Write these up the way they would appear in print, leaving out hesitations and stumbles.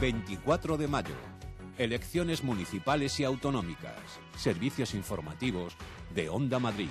24 de mayo. Elecciones municipales y autonómicas. Servicios informativos de Onda Madrid.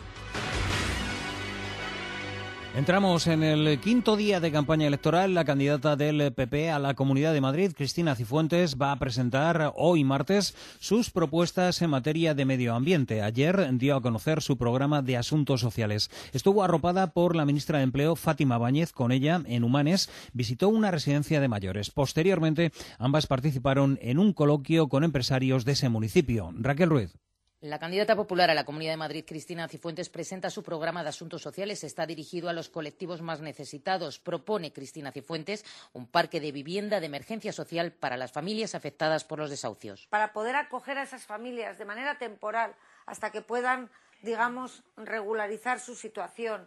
Entramos en el quinto día de campaña electoral. La candidata del PP a la Comunidad de Madrid, Cristina Cifuentes, va a presentar hoy martes sus propuestas en materia de medio ambiente. Ayer dio a conocer su programa de asuntos sociales. Estuvo arropada por la ministra de Empleo, Fátima Báñez. Con ella, en Humanes, visitó una residencia de mayores. Posteriormente, ambas participaron en un coloquio con empresarios de ese municipio. Raquel Ruiz. La candidata popular a la Comunidad de Madrid, Cristina Cifuentes, presenta su programa de asuntos sociales. Está dirigido a los colectivos más necesitados. Propone Cristina Cifuentes un parque de vivienda de emergencia social para las familias afectadas por los desahucios. Para poder acoger a esas familias de manera temporal hasta que puedan, digamos, regularizar su situación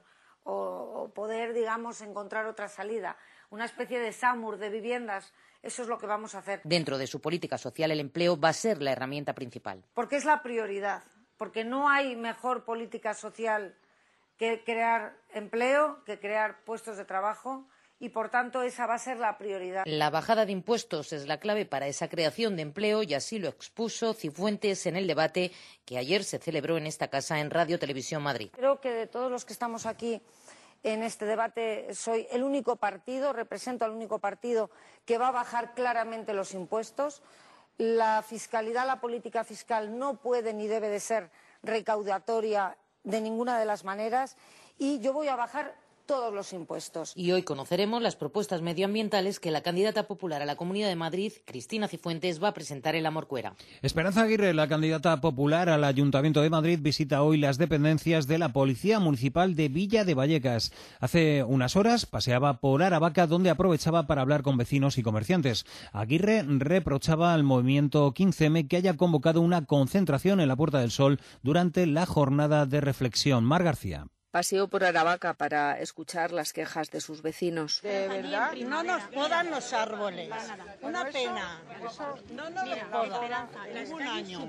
o poder, digamos, encontrar otra salida. Una especie de SAMUR de viviendas. Eso es lo que vamos a hacer. Dentro de su política social, el empleo va a ser la herramienta principal. Porque es la prioridad, porque no hay mejor política social que crear empleo, que crear puestos de trabajo y, por tanto, esa va a ser la prioridad. La bajada de impuestos es la clave para esa creación de empleo y así lo expuso Cifuentes en el debate que ayer se celebró en esta casa en Radio Televisión Madrid. Creo que de todos los que estamos aquí en este debate soy el único partido, represento al único partido que va a bajar claramente los impuestos. La fiscalidad, la política fiscal no puede ni debe de ser recaudatoria de ninguna de las maneras y yo voy a bajar todos los impuestos. Y hoy conoceremos las propuestas medioambientales que la candidata popular a la Comunidad de Madrid, Cristina Cifuentes, va a presentar en La Morcuera. Esperanza Aguirre, la candidata popular al Ayuntamiento de Madrid, visita hoy las dependencias de la Policía Municipal de Villa de Vallecas. Hace unas horas paseaba por Aravaca, donde aprovechaba para hablar con vecinos y comerciantes. Aguirre reprochaba al movimiento 15M que haya convocado una concentración en la Puerta del Sol durante la jornada de reflexión. Mar García. Paseó por Aravaca para escuchar las quejas de sus vecinos. De verdad, no nos podan los árboles. Una pena. No nos podan. Ningún año.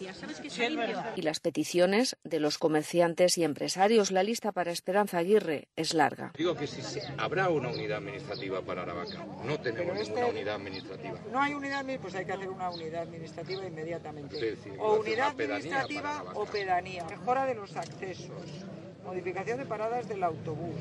Y las peticiones de los comerciantes y empresarios. La lista para Esperanza Aguirre es larga. Digo que sí, habrá una unidad administrativa para Aravaca. No tenemos ninguna unidad administrativa. No hay unidad, pues hay que hacer una unidad administrativa inmediatamente. Es decir, o unidad administrativa o pedanía. Mejora de los accesos. Modificación de paradas del autobús,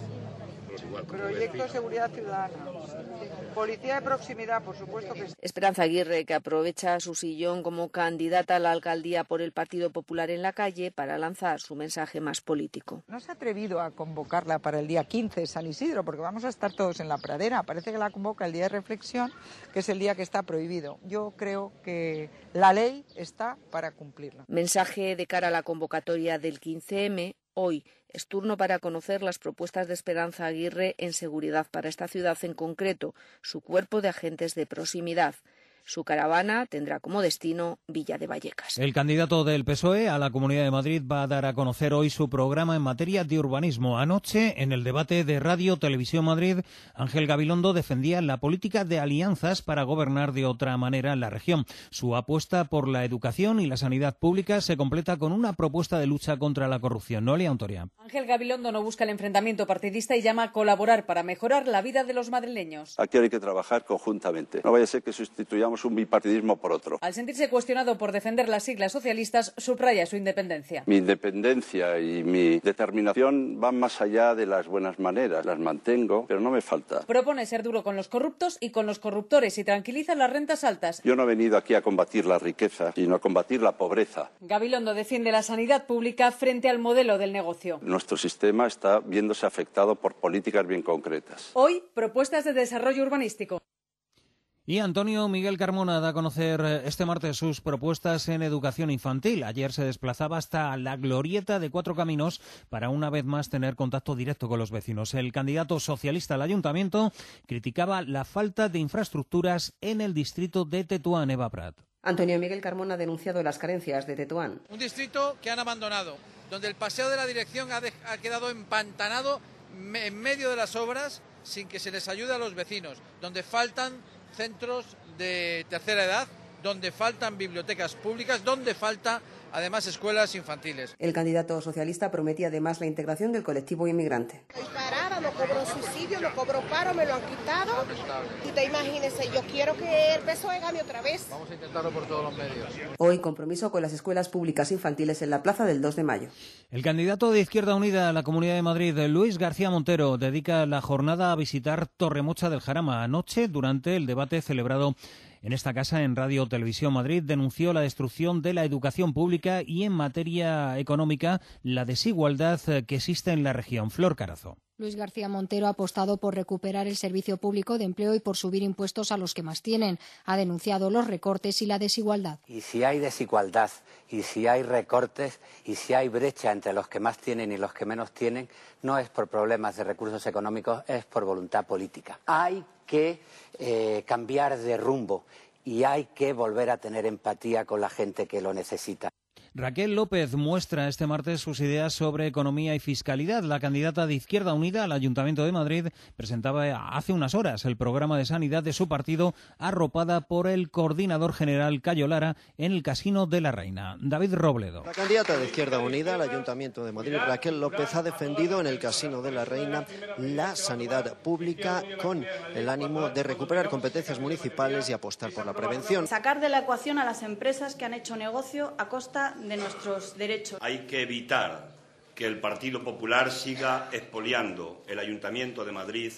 proyecto de seguridad ciudadana, policía de proximidad, por supuesto que sí. Esperanza Aguirre, que aprovecha su sillón como candidata a la alcaldía por el Partido Popular en la calle para lanzar su mensaje más político. No se ha atrevido a convocarla para el día 15, San Isidro, porque vamos a estar todos en la pradera. Parece que la convoca el día de reflexión, que es el día que está prohibido. Yo creo que la ley está para cumplirla. Mensaje de cara a la convocatoria del 15M. Hoy es turno para conocer las propuestas de Esperanza Aguirre en seguridad para esta ciudad, en concreto su cuerpo de agentes de proximidad. Su caravana tendrá como destino Villa de Vallecas. El candidato del PSOE a la Comunidad de Madrid va a dar a conocer hoy su programa en materia de urbanismo. Anoche, en el debate de Radio Televisión Madrid, Ángel Gabilondo defendía la política de alianzas para gobernar de otra manera en la región. Su apuesta por la educación y la sanidad pública se completa con una propuesta de lucha contra la corrupción. Noelia Ontoria. Ángel Gabilondo no busca el enfrentamiento partidista y llama a colaborar para mejorar la vida de los madrileños. Aquí hay que trabajar conjuntamente. No vaya a ser que sustituyamos un bipartidismo por otro. Al sentirse cuestionado por defender las siglas socialistas, subraya su independencia. Mi independencia y mi determinación van más allá de las buenas maneras. Las mantengo, pero no me falta. Propone ser duro con los corruptos y con los corruptores y tranquiliza las rentas altas. Yo no he venido aquí a combatir la riqueza, sino a combatir la pobreza. Gabilondo defiende la sanidad pública frente al modelo del negocio. Nuestro sistema está viéndose afectado por políticas bien concretas. Hoy, propuestas de desarrollo urbanístico. Y Antonio Miguel Carmona da a conocer este martes sus propuestas en educación infantil. Ayer se desplazaba hasta la glorieta de Cuatro Caminos para una vez más tener contacto directo con los vecinos. El candidato socialista al ayuntamiento criticaba la falta de infraestructuras en el distrito de Tetuán. Eva Prat. Antonio Miguel Carmona ha denunciado las carencias de Tetuán. Un distrito que han abandonado, donde el paseo de la dirección ha quedado empantanado en medio de las obras sin que se les ayude a los vecinos, donde faltan centros de tercera edad, donde faltan bibliotecas públicas, donde falta además escuelas infantiles. El candidato socialista prometía además la integración del colectivo inmigrante. Esperaba nada, no cobro subsidio, no cobro paro, me lo han quitado. Y te imagínese, yo quiero que el PSOE gane otra vez. Vamos a intentarlo por todos los medios. Hoy compromiso con las escuelas públicas infantiles en la plaza del 2 de mayo. El candidato de Izquierda Unida a la Comunidad de Madrid, Luis García Montero, dedica la jornada a visitar Torremocha del Jarama. Anoche, durante el debate celebrado en esta casa, en Radio Televisión Madrid, denunció la destrucción de la educación pública y, en materia económica, la desigualdad que existe en la región. Flor Carazo. Luis García Montero ha apostado por recuperar el servicio público de empleo y por subir impuestos a los que más tienen. Ha denunciado los recortes y la desigualdad. Y si hay desigualdad, y si hay recortes, y si hay brecha entre los que más tienen y los que menos tienen, no es por problemas de recursos económicos, es por voluntad política. Hay que cambiar de rumbo y hay que volver a tener empatía con la gente que lo necesita. Raquel López muestra este martes sus ideas sobre economía y fiscalidad. La candidata de Izquierda Unida al Ayuntamiento de Madrid presentaba hace unas horas el programa de sanidad de su partido, arropada por el coordinador general Cayo Lara en el Casino de la Reina. David Robledo. La candidata de Izquierda Unida al Ayuntamiento de Madrid, Raquel López, ha defendido en el Casino de la Reina la sanidad pública con el ánimo de recuperar competencias municipales y apostar por la prevención. Sacar de la ecuación a las empresas que han hecho negocio a costa de nuestros derechos. Hay que evitar que el Partido Popular siga expoliando el Ayuntamiento de Madrid.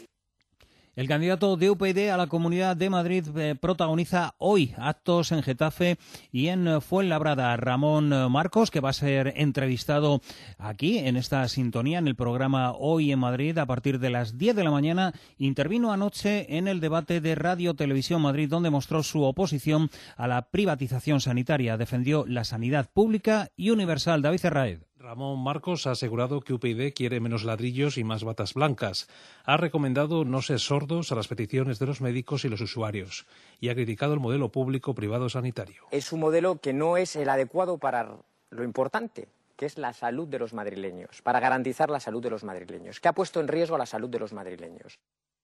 El candidato de UPyD a la Comunidad de Madrid protagoniza hoy actos en Getafe y en Fuenlabrada. Ramón Marcos, que va a ser entrevistado aquí en esta sintonía en el programa Hoy en Madrid a partir de las 10 de la mañana, intervino anoche en el debate de Radio Televisión Madrid, donde mostró su oposición a la privatización sanitaria. Defendió la sanidad pública y universal. David Herraez. Ramón Marcos ha asegurado que UPyD quiere menos ladrillos y más batas blancas. Ha recomendado no ser sordos a las peticiones de los médicos y los usuarios y ha criticado el modelo público-privado sanitario. Es un modelo que no es el adecuado para lo importante, que es la salud de los madrileños, para garantizar la salud de los madrileños, que ha puesto en riesgo la salud de los madrileños.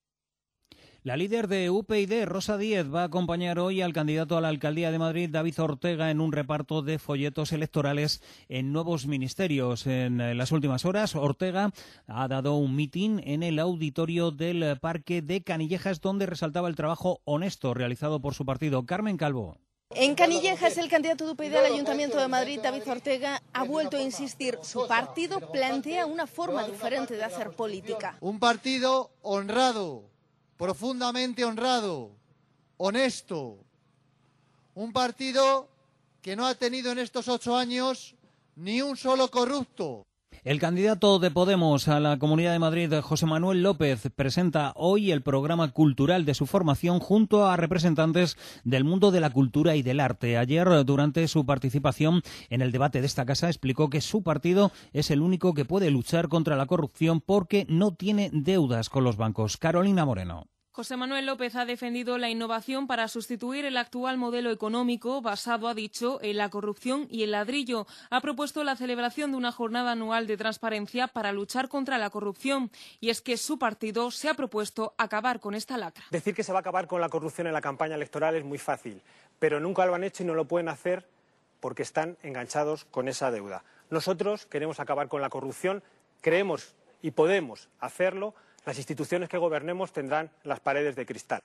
La líder de UPyD, Rosa Díez, va a acompañar hoy al candidato a la alcaldía de Madrid, David Ortega, en un reparto de folletos electorales en nuevos ministerios. En las últimas horas, Ortega ha dado un mitin en el auditorio del Parque de Canillejas, donde resaltaba el trabajo honesto realizado por su partido. Carmen Calvo. En Canillejas, el candidato de UPyD al Ayuntamiento de Madrid, David Ortega, ha vuelto a insistir. Su partido plantea una forma diferente de hacer política. Un partido honrado, profundamente honrado, honesto. Un partido que no ha tenido en estos 8 años ni un solo corrupto. El candidato de Podemos a la Comunidad de Madrid, José Manuel López, presenta hoy el programa cultural de su formación junto a representantes del mundo de la cultura y del arte. Ayer, durante su participación en el debate de esta casa, explicó que su partido es el único que puede luchar contra la corrupción porque no tiene deudas con los bancos. Carolina Moreno. José Manuel López ha defendido la innovación para sustituir el actual modelo económico basado, ha dicho, en la corrupción y el ladrillo. Ha propuesto la celebración de una jornada anual de transparencia para luchar contra la corrupción. Y es que su partido se ha propuesto acabar con esta lacra. Decir que se va a acabar con la corrupción en la campaña electoral es muy fácil, pero nunca lo han hecho y no lo pueden hacer porque están enganchados con esa deuda. Nosotros queremos acabar con la corrupción, creemos y podemos hacerlo. Las instituciones que gobernemos tendrán las paredes de cristal.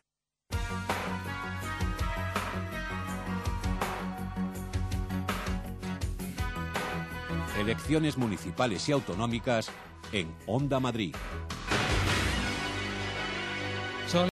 Elecciones municipales y autonómicas en Onda Madrid.